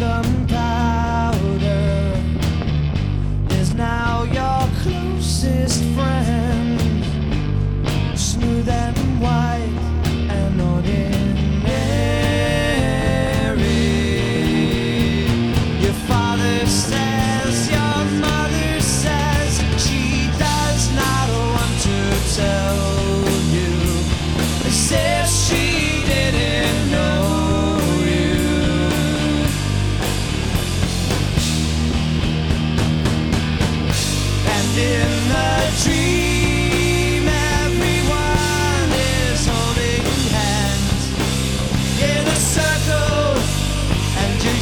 gunpowder is now your closest friend. Smooth and white and ordinary. Your father says, your mother says, she does not want to tell you, as if she didn't know you. And in the dream, everyone is holding hands in a circle, and you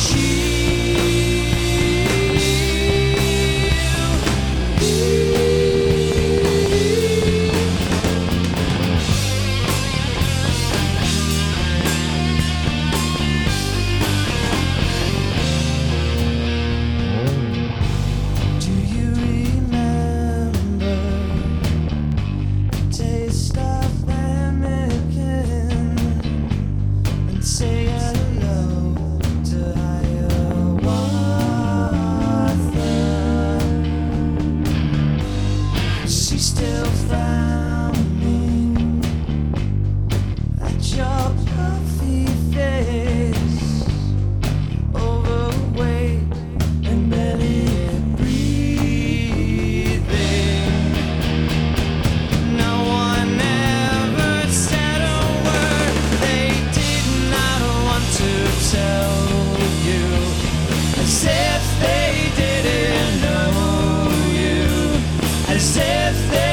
do you remember the taste of pemmican and say hello to Hiawatha? She's still frowning at your puffy face, overweight and barely breathing. No one ever said a word. They did not want to tell you, as if they didn't know you, as if they